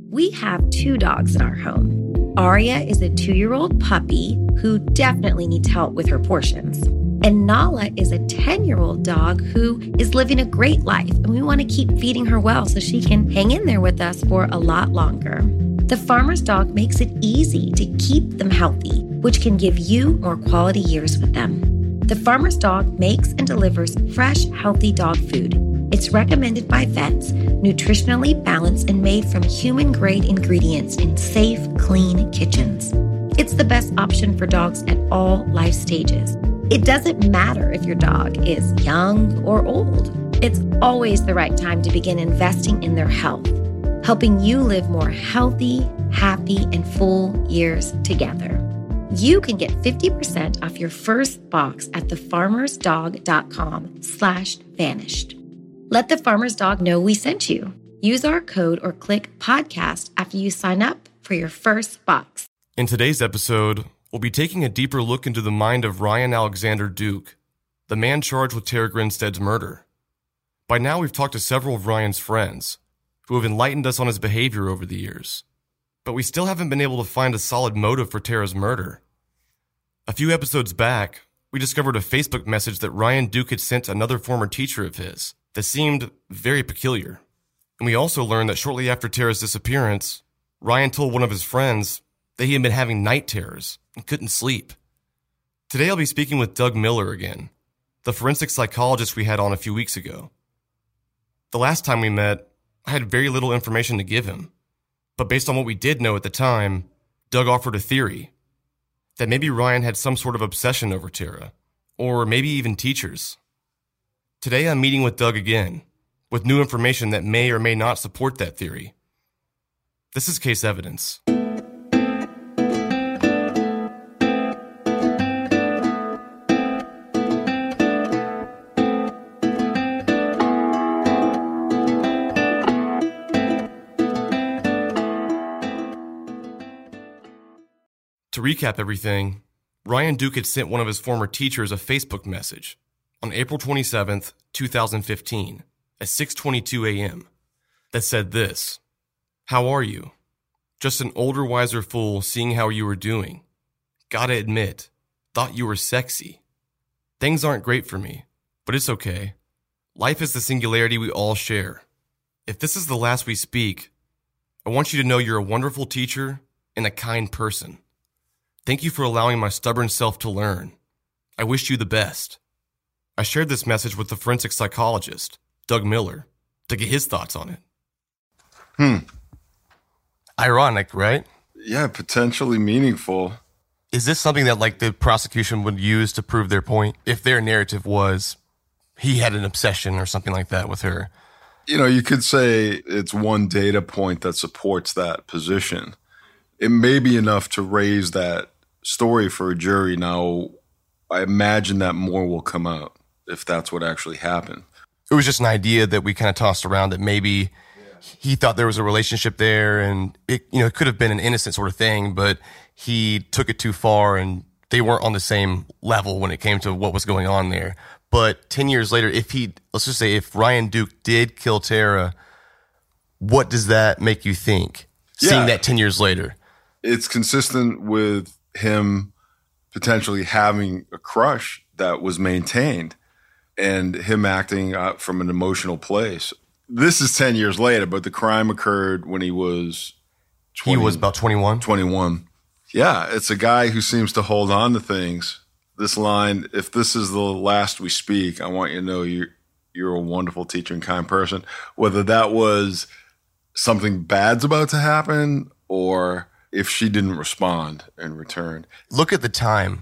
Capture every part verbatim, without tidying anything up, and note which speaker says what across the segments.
Speaker 1: We have two dogs in our home. Aria is a two-year-old puppy who definitely needs help with her portions. And Nala is a ten-year-old dog who is living a great life, and we want to keep feeding her well so she can hang in there with us for a lot longer. The Farmer's Dog makes it easy to keep them healthy, which can give you more quality years with them. The Farmer's Dog makes and delivers fresh, healthy dog food. It's recommended by vets, nutritionally balanced and made from human-grade ingredients in safe, clean kitchens. It's the best option for dogs at all life stages. It doesn't matter if your dog is young or old. It's always the right time to begin investing in their health, helping you live more healthy, happy, and full years together. You can get fifty percent off your first box at thefarmersdog.com slash vanished. Let the Farmer's Dog know we sent you. Use our code or click podcast after you sign up for your first box.
Speaker 2: In today's episode, we'll be taking a deeper look into the mind of Ryan Alexander Duke, the man charged with Tara Grinstead's murder. By now, we've talked to several of Ryan's friends, who have enlightened us on his behavior over the years. But we still haven't been able to find a solid motive for Tara's murder. A few episodes back, we discovered a Facebook message that Ryan Duke had sent to another former teacher of his that seemed very peculiar. And we also learned that shortly after Tara's disappearance, Ryan told one of his friends that he had been having night terrors and couldn't sleep. Today I'll be speaking with Doug Miller again, the forensic psychologist we had on a few weeks ago. The last time we met, I had very little information to give him, but based on what we did know at the time, Doug offered a theory that maybe Ryan had some sort of obsession over Tara, or maybe even teachers. Today I'm meeting with Doug again, with new information that may or may not support that theory. This is Case Evidence. To recap everything, Ryan Duke had sent one of his former teachers a Facebook message on April twenty-seventh, twenty fifteen at six twenty-two a.m. that said this: "How are you? Just an older, wiser fool seeing how you were doing. Gotta admit, thought you were sexy. Things aren't great for me, but it's okay. Life is the singularity we all share. If this is the last we speak, I want you to know you're a wonderful teacher and a kind person. Thank you for allowing my stubborn self to learn. I wish you the best." I shared this message with the forensic psychologist, Doug Miller, to get his thoughts on it.
Speaker 3: Hmm.
Speaker 2: Ironic, right?
Speaker 3: Yeah, potentially meaningful.
Speaker 2: Is this something that, like, the prosecution would use to prove their point? If their narrative was he had an obsession or something like that with her?
Speaker 3: You know, you could say it's one data point that supports that position. It may be enough to raise that story for a jury. Now, I imagine that more will come out if that's what actually happened.
Speaker 2: It was just an idea that we kind of tossed around that maybe yeah. he thought there was a relationship there, and it, you know, it could have been an innocent sort of thing, but he took it too far and they weren't on the same level when it came to what was going on there. But ten years later, if he, let's just say if Ryan Duke did kill Tara, what does that make you think?
Speaker 3: Yeah.
Speaker 2: Seeing that ten years later.
Speaker 3: It's consistent with him potentially having a crush that was maintained and him acting out from an emotional place. This is ten years later, but the crime occurred when he was twenty,
Speaker 2: he was about twenty-one.
Speaker 3: twenty-one. Yeah, it's a guy who seems to hold on to things. This line, if this is the last we speak, I want you to know you're, you're a wonderful teacher and kind person. Whether that was something bad's about to happen or if she didn't respond and return.
Speaker 2: Look at the time.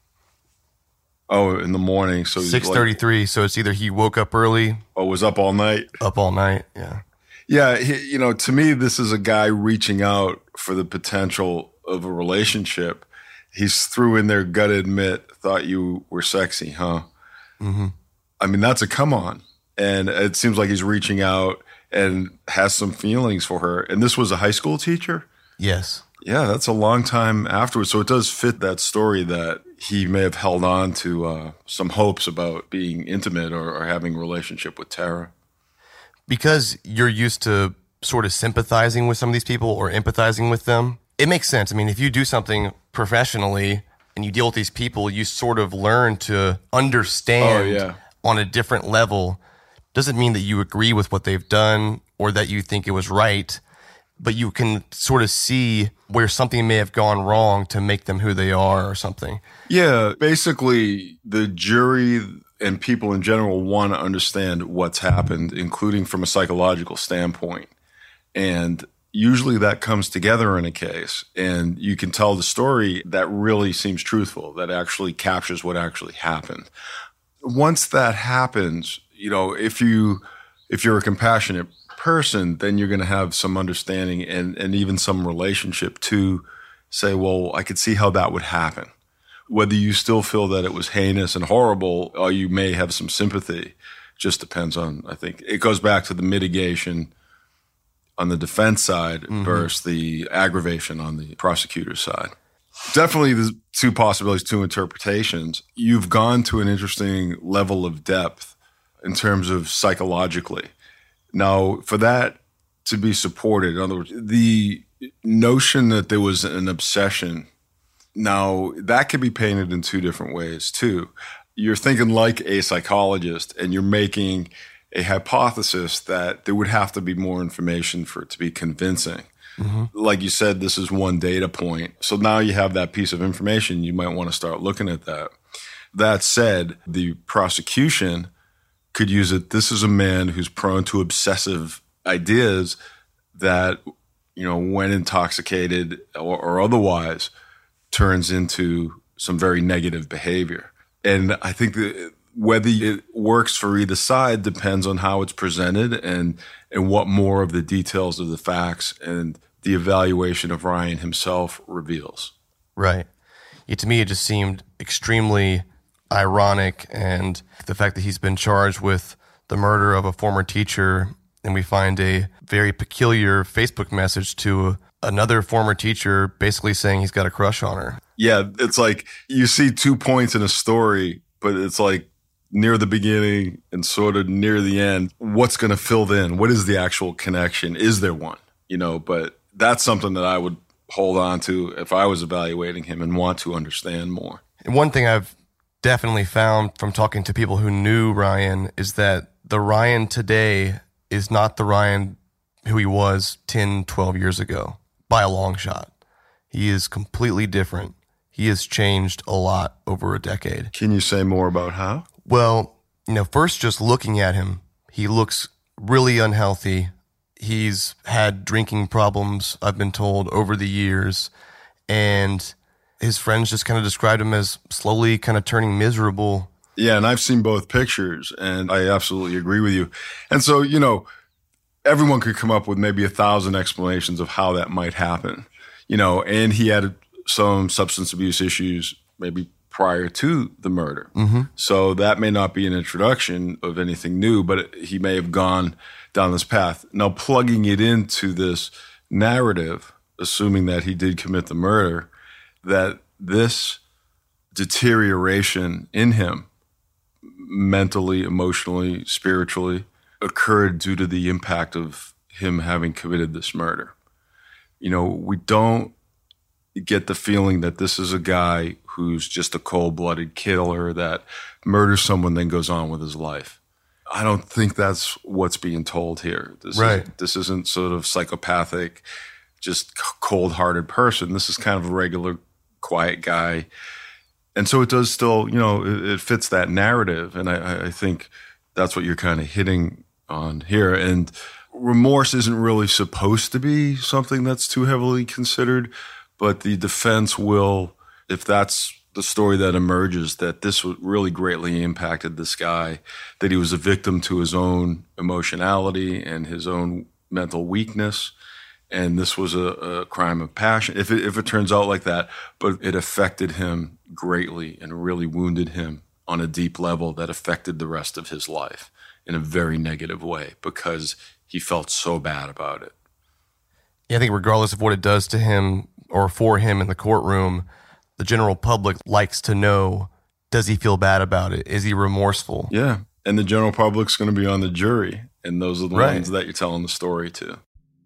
Speaker 3: Oh, in the morning. So
Speaker 2: six thirty-three. Like, so it's either he woke up early.
Speaker 3: Oh, was up all night?
Speaker 2: Up all night, yeah.
Speaker 3: Yeah, he, you know, to me, this is a guy reaching out for the potential of a relationship. He's threw in there, gotta admit, thought you were sexy, huh?
Speaker 2: Mm-hmm.
Speaker 3: I mean, that's a come on. And it seems like he's reaching out and has some feelings for her. And this was a high school teacher?
Speaker 2: Yes.
Speaker 3: Yeah, that's a long time afterwards. So it does fit that story that he may have held on to uh, some hopes about being intimate or, or having a relationship with Tara.
Speaker 2: Because you're used to sort of sympathizing with some of these people or empathizing with them. It makes sense. I mean, if you do something professionally and you deal with these people, you sort of learn to understand
Speaker 3: oh, yeah.
Speaker 2: on a different level. Doesn't mean that you agree with what they've done or that you think it was right, but you can sort of see where something may have gone wrong to make them who they are or something.
Speaker 3: Yeah, basically the jury and people in general want to understand what's happened, including from a psychological standpoint. And usually that comes together in a case, and you can tell the story that really seems truthful, that actually captures what actually happened. Once that happens, you know, if you if you're a compassionate person, then you're going to have some understanding and, and even some relationship to say, well, I could see how that would happen. Whether you still feel that it was heinous and horrible, or you may have some sympathy, just depends on, I think. It goes back to the mitigation on the defense side mm-hmm. versus the aggravation on the prosecutor's side. Definitely the two possibilities, two interpretations. You've gone to an interesting level of depth in terms of psychologically. Now, for that to be supported, in other words, the notion that there was an obsession, now that could be painted in two different ways too. You're thinking like a psychologist and you're making a hypothesis that there would have to be more information for it to be convincing. Mm-hmm. Like you said, this is one data point. So now you have that piece of information. You might want to start looking at that. That said, the prosecution could use it. This is a man who's prone to obsessive ideas that, you know, when intoxicated or, or otherwise, turns into some very negative behavior. And I think that whether it works for either side depends on how it's presented and, and what more of the details of the facts and the evaluation of Ryan himself reveals.
Speaker 2: Right. Yeah, to me, it just seemed extremely ironic, and the fact that he's been charged with the murder of a former teacher, and we find a very peculiar Facebook message to another former teacher basically saying he's got a crush on her.
Speaker 3: Yeah, it's like you see two points in a story, but it's like near the beginning and sort of near the end, what's going to fill in? What is the actual connection? Is there one? You know, but that's something that I would hold on to if I was evaluating him and want to understand more.
Speaker 2: And one thing I've definitely found from talking to people who knew Ryan is that the Ryan today is not the Ryan who he was ten, twelve years ago by a long shot. He is completely different. He has changed a lot over a decade.
Speaker 3: Can you say more about how?
Speaker 2: Well, you know, first just looking at him, he looks really unhealthy. He's had drinking problems, I've been told, over the years, and his friends just kind of described him as slowly kind of turning miserable.
Speaker 3: Yeah, and I've seen both pictures, and I absolutely agree with you. And so, you know, everyone could come up with maybe a thousand explanations of how that might happen, you know, and he had some substance abuse issues maybe prior to the murder. Mm-hmm. So that may not be an introduction of anything new, but it, he may have gone down this path. Now, plugging it into this narrative, assuming that he did commit the murder, that this deterioration in him, mentally, emotionally, spiritually, occurred due to the impact of him having committed this murder. You know, we don't get the feeling that this is a guy who's just a cold-blooded killer that murders someone, then goes on with his life. I don't think that's what's being told here. This
Speaker 2: right.
Speaker 3: Is, this isn't sort of psychopathic, just cold-hearted person. This is kind of a regular, quiet guy. And so it does still, you know, it, it fits that narrative. And I, I think that's what you're kind of hitting on here. And remorse isn't really supposed to be something that's too heavily considered, but the defense will, if that's the story that emerges, that this really greatly impacted this guy, that he was a victim to his own emotionality and his own mental weakness, and this was a, a crime of passion. If it, if it turns out like that, but it affected him greatly and really wounded him on a deep level that affected the rest of his life in a very negative way because he felt so bad about it.
Speaker 2: Yeah, I think regardless of what it does to him or for him in the courtroom, the general public likes to know, does he feel bad about it? Is he remorseful?
Speaker 3: Yeah, and the general public's going to be on the jury, and those are the
Speaker 2: right.
Speaker 3: ones that you're telling the story to.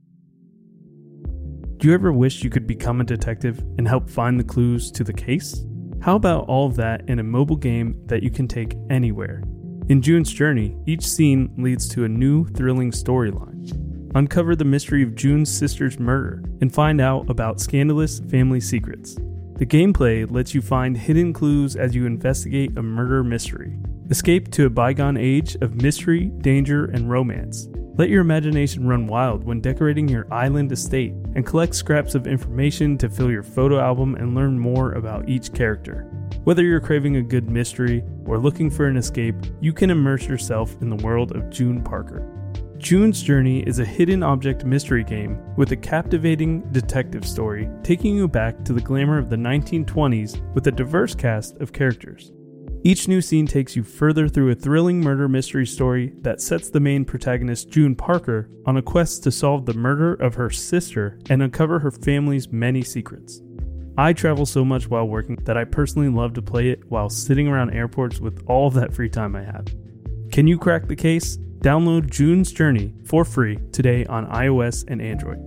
Speaker 4: Do you ever wish you could become a detective and help find the clues to the case? How about all of that in a mobile game that you can take anywhere? In June's Journey, each scene leads to a new, thrilling storyline. Uncover the mystery of June's sister's murder and find out about scandalous family secrets. The gameplay lets you find hidden clues as you investigate a murder mystery. Escape to a bygone age of mystery, danger, and romance. Let your imagination run wild when decorating your island estate and collect scraps of information to fill your photo album and learn more about each character. Whether you're craving a good mystery or looking for an escape, you can immerse yourself in the world of June Parker. June's Journey is a hidden object mystery game with a captivating detective story taking you back to the glamour of the nineteen twenties with a diverse cast of characters. Each new scene takes you further through a thrilling murder mystery story that sets the main protagonist, June Parker, on a quest to solve the murder of her sister and uncover her family's many secrets. I travel so much while working that I personally love to play it while sitting around airports with all that free time I have. Can you crack the case? Download June's Journey for free today on iOS and Android.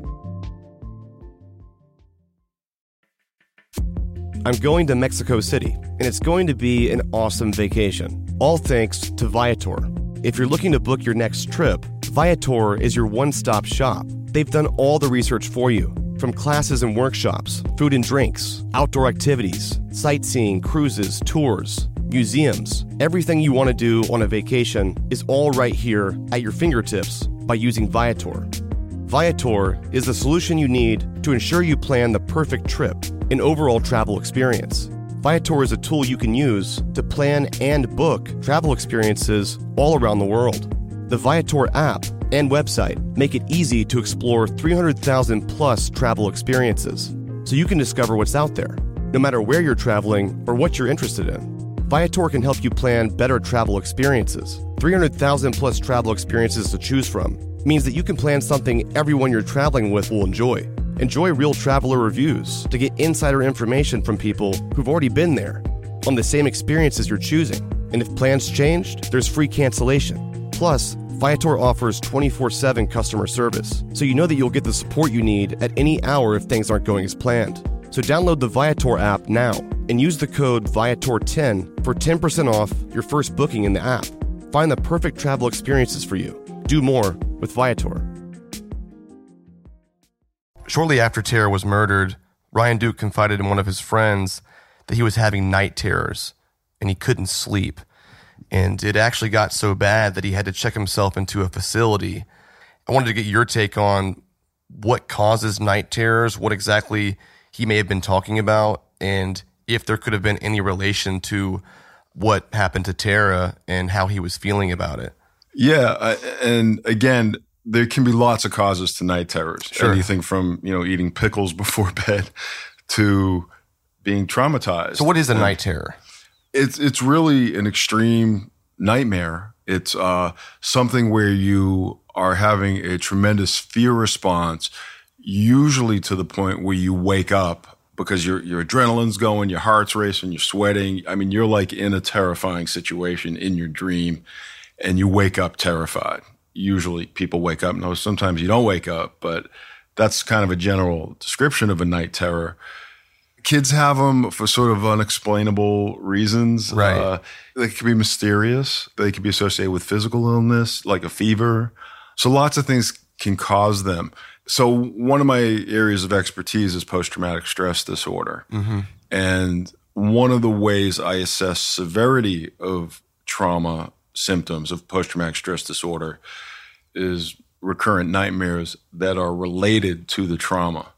Speaker 2: I'm going to Mexico City, and it's going to be an awesome vacation, all thanks to Viator. If you're looking to book your next trip, Viator is your one-stop shop. They've done all the research for you, from classes and workshops, food and drinks, outdoor activities, sightseeing, cruises, tours, museums. Everything you want to do on a vacation is all right here at your fingertips by using Viator. Viator is the solution you need to ensure you plan the perfect trip and overall travel experience. Viator is a tool you can use to plan and book travel experiences all around the world. The Viator app and website make it easy to explore three hundred thousand plus travel experiences, so you can discover what's out there, no matter where you're traveling or what you're interested in. Viator can help you plan better travel experiences. three hundred thousand plus travel experiences to choose from means that you can plan something everyone you're traveling with will enjoy. Enjoy real traveler reviews to get insider information from people who've already been there on the same experiences you're choosing. And if plans changed, there's free cancellation. Plus, Viator offers twenty-four seven customer service, so you know that you'll get the support you need at any hour if things aren't going as planned. So download the Viator app now and use the code Viator ten for ten percent off your first booking in the app. Find the perfect travel experiences for you. Do more with Viator. Shortly after Tara was murdered, Ryan Duke confided in one of his friends that he was having night terrors and he couldn't sleep. And it actually got so bad that he had to check himself into a facility. I wanted to get your take on what causes night terrors, what exactly he may have been talking about, and if there could have been any relation to what happened to Tara and how he was feeling about it.
Speaker 3: Yeah, uh, and again, there can be lots of causes to night terrors.
Speaker 2: Sure.
Speaker 3: Anything from, you know, eating pickles before bed to being traumatized.
Speaker 2: So what is a
Speaker 3: and
Speaker 2: night terror?
Speaker 3: It's it's really an extreme nightmare. It's uh, something where you are having a tremendous fear response, usually to the point where you wake up because your your adrenaline's going, your heart's racing, you're sweating. I mean, you're like in a terrifying situation in your dream, and you wake up terrified. Usually people wake up. No, sometimes you don't wake up, but that's kind of a general description of a night terror. Kids have them for sort of unexplainable reasons.
Speaker 2: Right.
Speaker 3: Uh, they can be mysterious. They can be associated with physical illness, like a fever. So lots of things can cause them. So one of my areas of expertise is post-traumatic stress disorder. Mm-hmm. And one of the ways I assess severity of trauma symptoms of post-traumatic stress disorder is recurrent nightmares that are related to the trauma.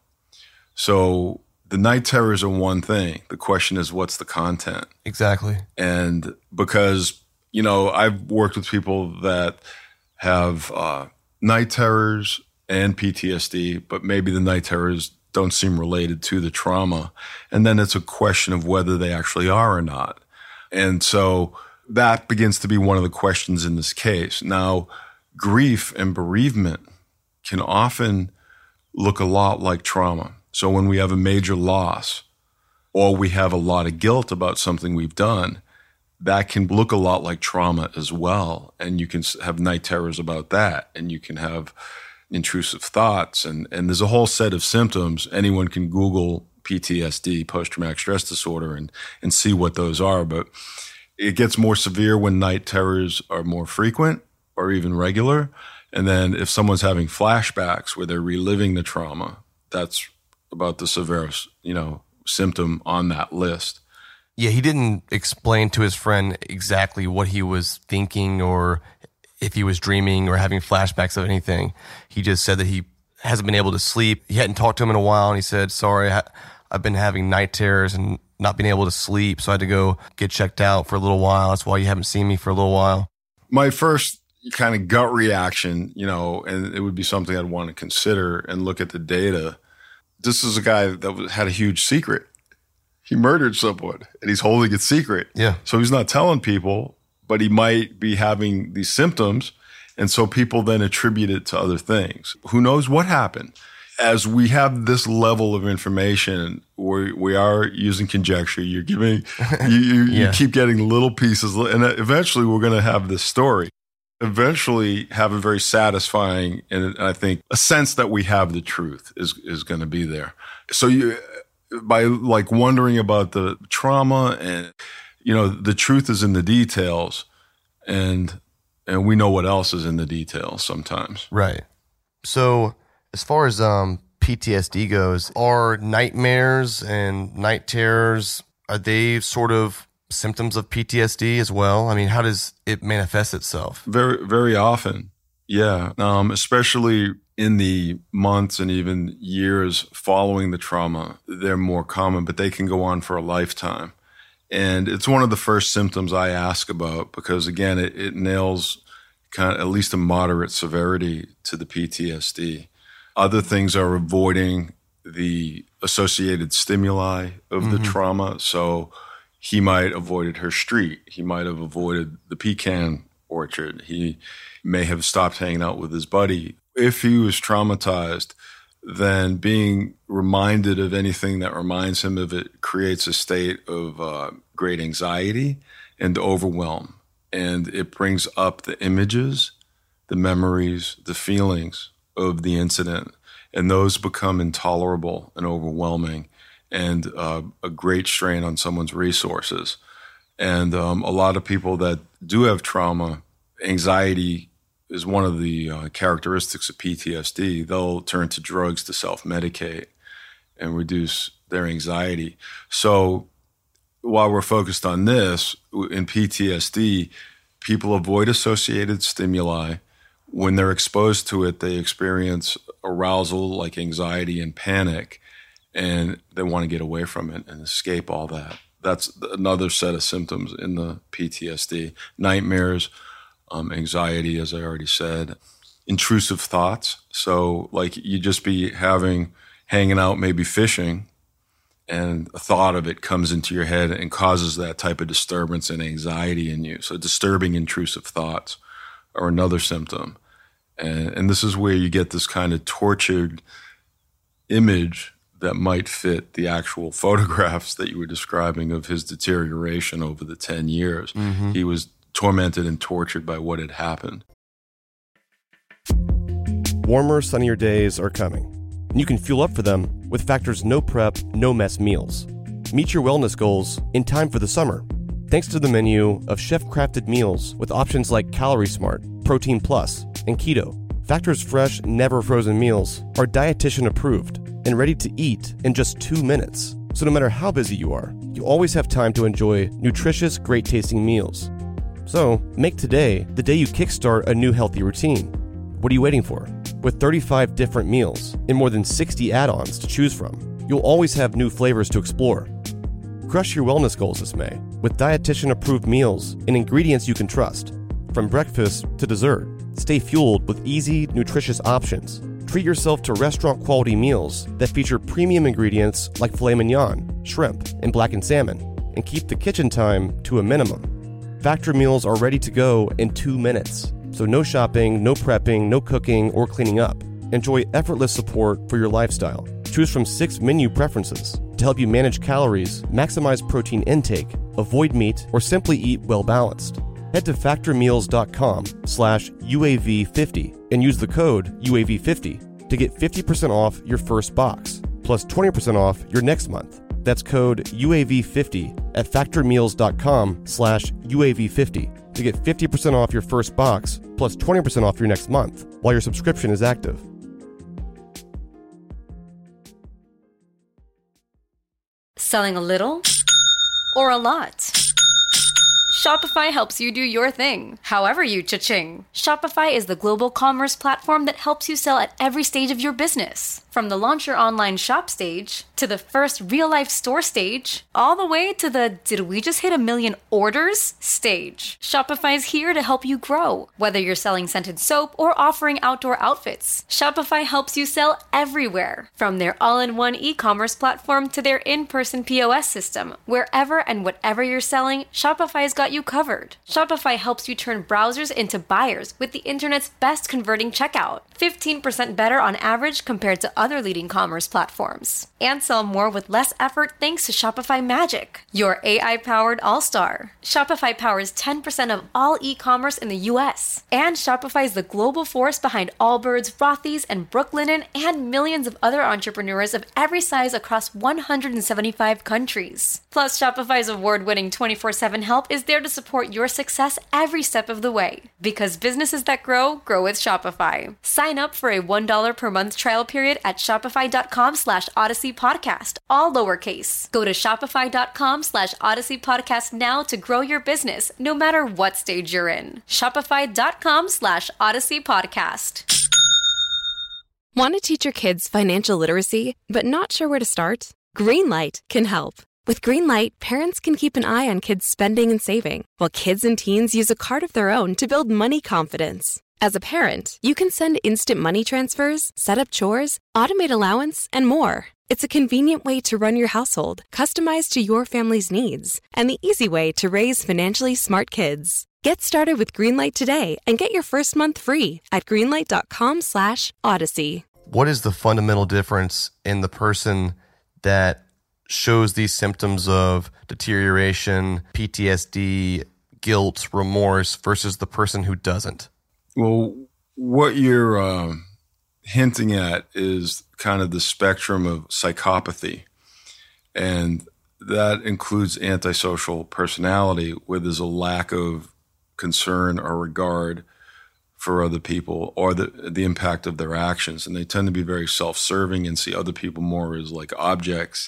Speaker 3: So the night terrors are one thing. The question is, what's the content?
Speaker 2: Exactly.
Speaker 3: And because, you know, I've worked with people that have uh, night terrors and P T S D, but maybe the night terrors don't seem related to the trauma. And then it's a question of whether they actually are or not. And so that begins to be one of the questions in this case. Now, grief and bereavement can often look a lot like trauma. So when we have a major loss or we have a lot of guilt about something we've done, that can look a lot like trauma as well. And you can have night terrors about that. And you can have intrusive thoughts. And, and there's a whole set of symptoms. Anyone can Google P T S D, post-traumatic stress disorder, and, and see what those are. But it gets more severe when night terrors are more frequent or even regular. And then if someone's having flashbacks where they're reliving the trauma, that's about the severest, you know, symptom on that list.
Speaker 2: Yeah, he didn't explain to his friend exactly what he was thinking or if he was dreaming or having flashbacks of anything. He just said that he hasn't been able to sleep. He hadn't talked to him in a while, and he said, sorry, I've been having night terrors and not being able to sleep, so I had to go get checked out for a little while. That's why you haven't seen me for a little while.
Speaker 3: My first kind of gut reaction, you know, and it would be something I'd want to consider and look at the data. This is a guy that had a huge secret. He murdered someone, and he's holding it secret.
Speaker 2: Yeah.
Speaker 3: So he's not telling people, but he might be having these symptoms, and so people then attribute it to other things. Who knows what happened? As we have this level of information, we we are using conjecture. You're giving, you you, yeah. you keep getting little pieces, and eventually we're going to have this story. Eventually, have a very satisfying, and I think a sense that we have the truth is is going to be there. So you, by like wondering about the trauma, and you know, the truth is in the details, and and we know what else is in the details sometimes.
Speaker 2: Right. So as far as um, P T S D goes, are nightmares and night terrors, are they sort of symptoms of P T S D as well? I mean, how does it manifest itself?
Speaker 3: Very, very often. Yeah. Um, especially in the months and even years following the trauma, they're more common, but they can go on for a lifetime. And it's one of the first symptoms I ask about because, again, it, it nails kind of at least a moderate severity to the P T S D. Other things are avoiding the associated stimuli of mm-hmm. the trauma. So he might have avoided her street. He might have avoided the pecan orchard. He may have stopped hanging out with his buddy. If he was traumatized, then being reminded of anything that reminds him of it creates a state of uh, great anxiety and overwhelm. And it brings up the images, the memories, the feelings of the incident. And those become intolerable and overwhelming and uh, a great strain on someone's resources. And um, a lot of people that do have trauma, anxiety is one of the uh, characteristics of P T S D. They'll turn to drugs to self-medicate and reduce their anxiety. So while we're focused on this, in P T S D, people avoid associated stimuli. When they're exposed to it, they experience arousal like anxiety and panic, and they want to get away from it and escape all that. That's another set of symptoms in the P T S D. Nightmares, um, anxiety, as I already said, intrusive thoughts. So like you just be having, hanging out, maybe fishing, and a thought of it comes into your head and causes that type of disturbance and anxiety in you. So disturbing intrusive thoughts are another symptom. And, and this is where you get this kind of tortured image that might fit the actual photographs that you were describing of his deterioration over the ten years. Mm-hmm. He was tormented and tortured by what had happened.
Speaker 5: Warmer, sunnier days are coming, and you can fuel up for them with Factor's no prep, no mess meals. Meet your wellness goals in time for the summer, thanks to the menu of chef-crafted meals with options like Calorie Smart, Protein Plus, and Keto. Factor's fresh, never frozen meals are dietitian approved and ready to eat in just two minutes. So no matter how busy you are, you always have time to enjoy nutritious, great tasting meals. So make today the day you kickstart a new healthy routine. What are you waiting for? With thirty-five different meals and more than sixty add-ons to choose from, you'll always have new flavors to explore. Crush your wellness goals this May with dietitian-approved meals and ingredients you can trust. From breakfast to dessert, stay fueled with easy, nutritious options. Treat yourself to restaurant-quality meals that feature premium ingredients like filet mignon, shrimp, and blackened salmon, and keep the kitchen time to a minimum. Factor meals are ready to go in two minutes, so no shopping, no prepping, no cooking, or cleaning up. Enjoy effortless support for your lifestyle. Choose from six menu preferences to help you manage calories, maximize protein intake, avoid meat, or simply eat well-balanced. head to factormeals.com slash UAV50 and use the code U A V fifty to get fifty percent off your first box, plus twenty percent off your next month. That's code U A V fifty at factormeals.com slash UAV50 to get fifty percent off your first box, plus twenty percent off your next month, while your subscription is active.
Speaker 6: Selling a little or a lot? Shopify helps you do your thing, however you cha-ching. Shopify is the global commerce platform that helps you sell at every stage of your business. From the launch your online shop stage, to the first real-life store stage, all the way to the did we just hit a million orders stage. Shopify's here to help you grow. Whether you're selling scented soap or offering outdoor outfits, Shopify helps you sell everywhere. From their all-in-one e-commerce platform to their in-person P O S system, wherever and whatever you're selling, Shopify's got you covered. Shopify helps you turn browsers into buyers with the internet's best converting checkout. fifteen percent better on average compared to other leading commerce platforms. And sell more with less effort thanks to Shopify Magic, your A I-powered all-star. Shopify powers ten percent of all e-commerce in the U S. And Shopify is the global force behind Allbirds, Rothy's, and Brooklinen, and millions of other entrepreneurs of every size across one hundred seventy-five countries. Plus, Shopify's award-winning twenty-four seven help is there to support your success every step of the way. Because businesses that grow, grow with Shopify. Sign up for a one dollar per month trial period at shopify.com slash Odyssey Podcast, all lowercase. Go to shopify.com slash Odyssey Podcast now to grow your business, no matter what stage you're in. Shopify.com slash Odyssey Podcast.
Speaker 7: Want to teach your kids financial literacy, but not sure where to start? Greenlight can help. With Greenlight, parents can keep an eye on kids' spending and saving, while kids and teens use a card of their own to build money confidence. As a parent, you can send instant money transfers, set up chores, automate allowance, and more. It's a convenient way to run your household, customized to your family's needs, and the easy way to raise financially smart kids. Get started with Greenlight today and get your first month free at greenlight.com slash Odyssey.
Speaker 5: What is the fundamental difference in the person that shows these symptoms of deterioration, P T S D, guilt, remorse, versus the person who doesn't?
Speaker 3: Well, what you're uh, hinting at is kind of the spectrum of psychopathy. And that includes antisocial personality, where there's a lack of concern or regard for other people or the the impact of their actions. And they tend to be very self-serving and see other people more as like objects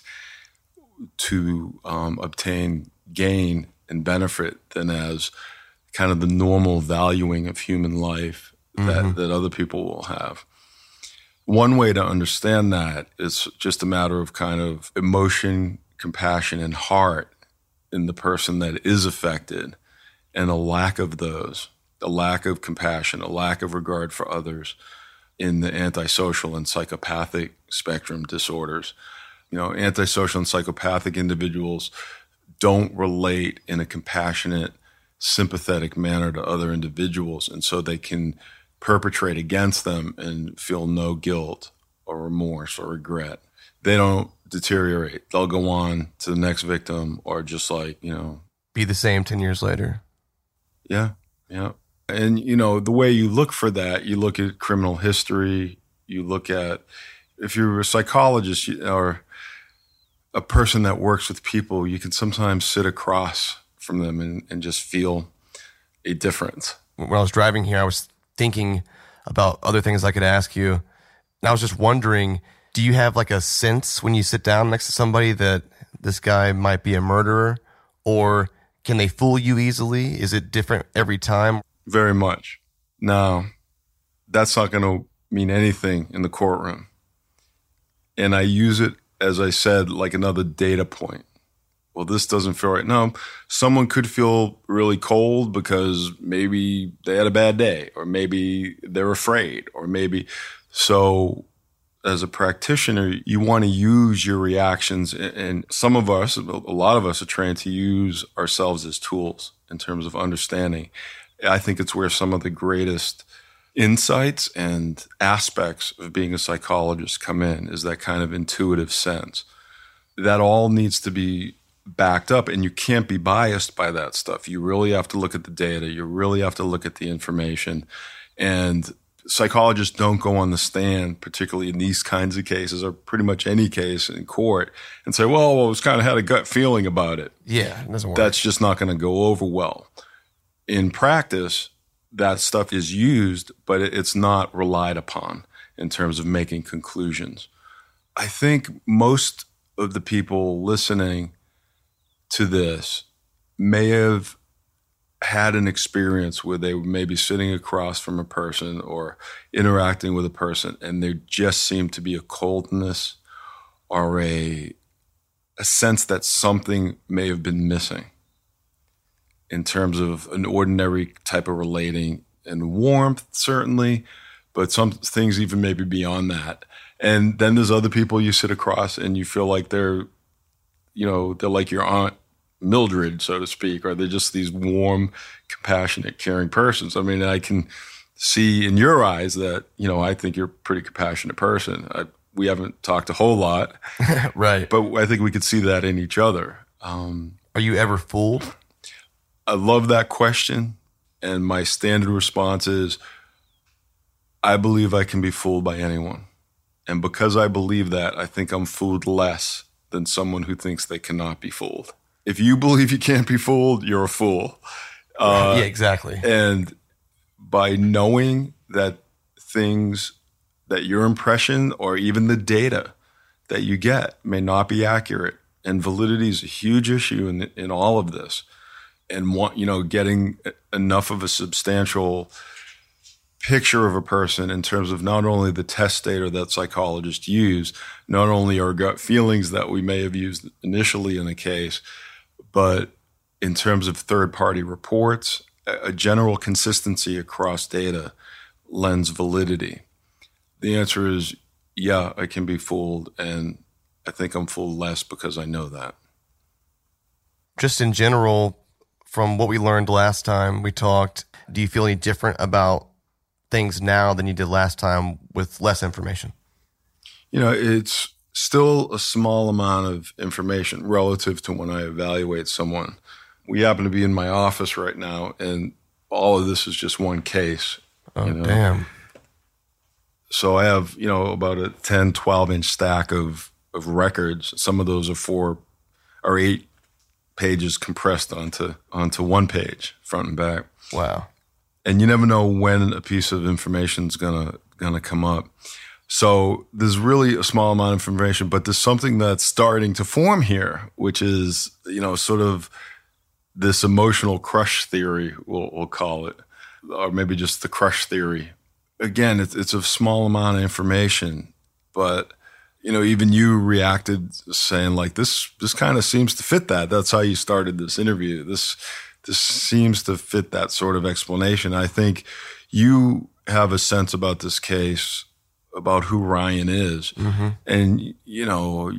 Speaker 3: to um, obtain gain and benefit than as kind of the normal valuing of human life that, mm-hmm. that other people will have. One way to understand that is just a matter of kind of emotion, compassion, and heart in the person that is affected, and a lack of those, a lack of compassion, a lack of regard for others in the antisocial and psychopathic spectrum disorders. You know, antisocial and psychopathic individuals don't relate in a compassionate, sympathetic manner to other individuals, and so they can perpetrate against them and feel no guilt or remorse or regret. They don't deteriorate. They'll go on to the next victim, or just like, you know,
Speaker 5: be the same ten years later.
Speaker 3: Yeah, yeah. And, you know, the way you look for that, you look at criminal history, you look at, if you're a psychologist or a person that works with people, you can sometimes sit across from them and, and just feel a difference.
Speaker 5: When I was driving here, I was thinking about other things I could ask you. And I was just wondering, do you have like a sense when you sit down next to somebody that this guy might be a murderer? Or can they fool you easily? Is it different every time?
Speaker 3: Very much. Now, that's not going to mean anything in the courtroom. And I use it, as I said, like another data point. Well, this doesn't feel right. No, someone could feel really cold because maybe they had a bad day, or maybe they're afraid, or maybe. So as a practitioner, you want to use your reactions. And some of us, a lot of us are trained to use ourselves as tools in terms of understanding. I think it's where some of the greatest insights and aspects of being a psychologist come in, is that kind of intuitive sense. That all needs to be backed up, and you can't be biased by that stuff. You really have to look at the data. You really have to look at the information. And psychologists don't go on the stand, particularly in these kinds of cases, or pretty much any case in court, and say, well, well I was kind of had a gut feeling about it.
Speaker 5: Yeah, it doesn't work.
Speaker 3: That's just not going to go over well. In practice, that stuff is used, but it's not relied upon in terms of making conclusions. I think most of the people listening to this may have had an experience where they may be sitting across from a person or interacting with a person, and there just seemed to be a coldness or a, a sense that something may have been missing in terms of an ordinary type of relating and warmth, certainly, but some things even maybe beyond that. And then there's other people you sit across and you feel like they're, you know, they're like your Aunt Mildred, so to speak, or they're just these warm, compassionate, caring persons. I mean, I can see in your eyes that, you know, I think you're a pretty compassionate person. I, we haven't talked a whole lot.
Speaker 5: Right.
Speaker 3: But I think we could see that in each other. Um,
Speaker 5: Are you ever fooled?
Speaker 3: I love that question. And my standard response is, I believe I can be fooled by anyone. And because I believe that, I think I'm fooled less than someone who thinks they cannot be fooled. If you believe you can't be fooled, you're a fool. Uh,
Speaker 5: yeah, exactly.
Speaker 3: And by knowing that things, that your impression or even the data that you get may not be accurate, and validity is a huge issue in in all of this. And want, you know, getting enough of a substantial picture of a person in terms of not only the test data that psychologists use, not only our gut feelings that we may have used initially in a case, but in terms of third-party reports, a general consistency across data lends validity. The answer is, yeah, I can be fooled, and I think I'm fooled less because I know that.
Speaker 5: Just in general, from what we learned last time we talked, do you feel any different about things now than you did last time with less information?
Speaker 3: You know, it's still a small amount of information relative to when I evaluate someone. We happen to be in my office right now, and all of this is just one case.
Speaker 5: Oh,
Speaker 3: you know?
Speaker 5: Damn.
Speaker 3: So I have, you know, about a ten, twelve inch stack of, of records. Some of those are four or eight pages compressed onto onto one page, front and back.
Speaker 5: Wow.
Speaker 3: And you never know when a piece of information is gonna gonna come up. So there's really a small amount of information, but there's something that's starting to form here, which is, you know, sort of this emotional crush theory, we'll, we'll call it, or maybe just the crush theory. Again, it's, it's a small amount of information, but, you know, even you reacted saying like, this, this kind of seems to fit that. That's how you started this interview. This, this seems to fit that sort of explanation. I think you have a sense about this case, about who Ryan is. Mm-hmm. And, you know,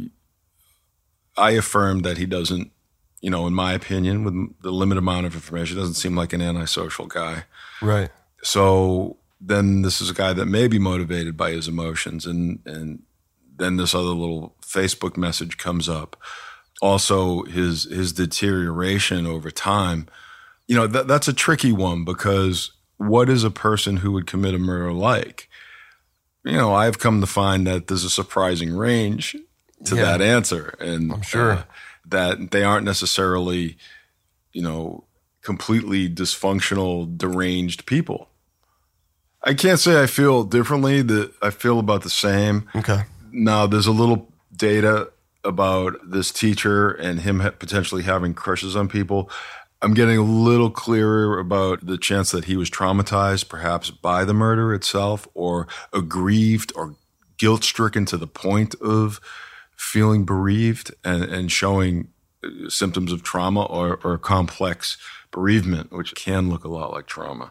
Speaker 3: I affirm that he doesn't, you know, in my opinion, with the limited amount of information, doesn't seem like an antisocial guy.
Speaker 5: Right.
Speaker 3: So then this is a guy that may be motivated by his emotions. And, and then this other little Facebook message comes up. Also, his his deterioration over time. You know, that, that's a tricky one, because what is a person who would commit a murder like? You know, I've come to find that there's a surprising range to
Speaker 5: yeah.
Speaker 3: that answer. And
Speaker 5: I'm sure
Speaker 3: uh, that they aren't necessarily, you know, completely dysfunctional, deranged people. I can't say I feel differently. That I feel about the same.
Speaker 5: Okay.
Speaker 3: Now, there's a little data about this teacher and him potentially having crushes on people. I'm getting a little clearer about the chance that he was traumatized, perhaps by the murder itself, or aggrieved or guilt-stricken to the point of feeling bereaved and, and showing symptoms of trauma or, or complex bereavement, which can look a lot like trauma.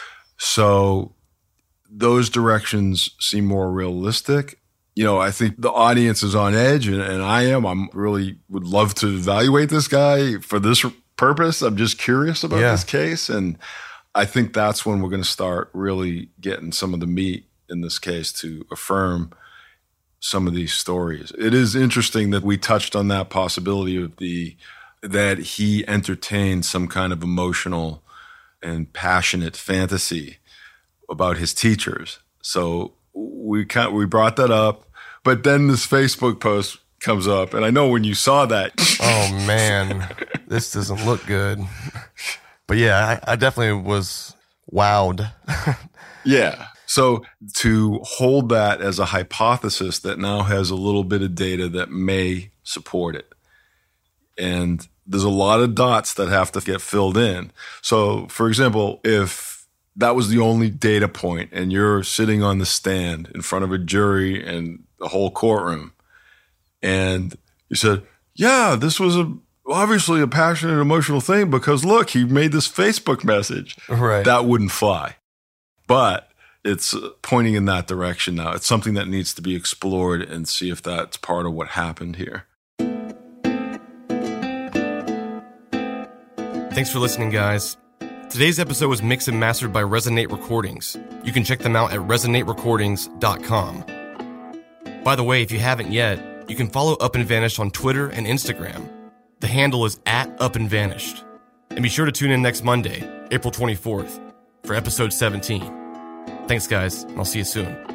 Speaker 3: So those directions seem more realistic. You know, I think the audience is on edge, and, and I am. I'm really would love to evaluate this guy for this purpose. I'm just curious about
Speaker 5: yeah.
Speaker 3: this case. And I think that's when we're going to start really getting some of the meat in this case to affirm some of these stories. It is interesting that we touched on that possibility of the that he entertained some kind of emotional and passionate fantasy about his teachers. So we kind we brought that up, but then this Facebook post comes up, and I know when you saw that,
Speaker 2: oh man, this doesn't look good. But yeah, I, I definitely was wowed.
Speaker 3: Yeah. So to hold that as a hypothesis that now has a little bit of data that may support it. And there's a lot of dots that have to get filled in. So, for example, if that was the only data point and you're sitting on the stand in front of a jury and the whole courtroom, and you said, yeah, this was a, obviously a passionate, emotional thing because look, he made this Facebook message.
Speaker 2: Right.
Speaker 3: That wouldn't fly. But it's pointing in that direction now. It's something that needs to be explored and see if that's part of what happened here.
Speaker 2: Thanks for listening, guys. Today's episode was mixed and mastered by Resonate Recordings. You can check them out at resonate recordings dot com. By the way, if you haven't yet, you can follow Up and Vanished on Twitter and Instagram. The handle is at Up and Vanished. And be sure to tune in next Monday, April twenty-fourth, for episode seventeen. Thanks, guys, and I'll see you soon.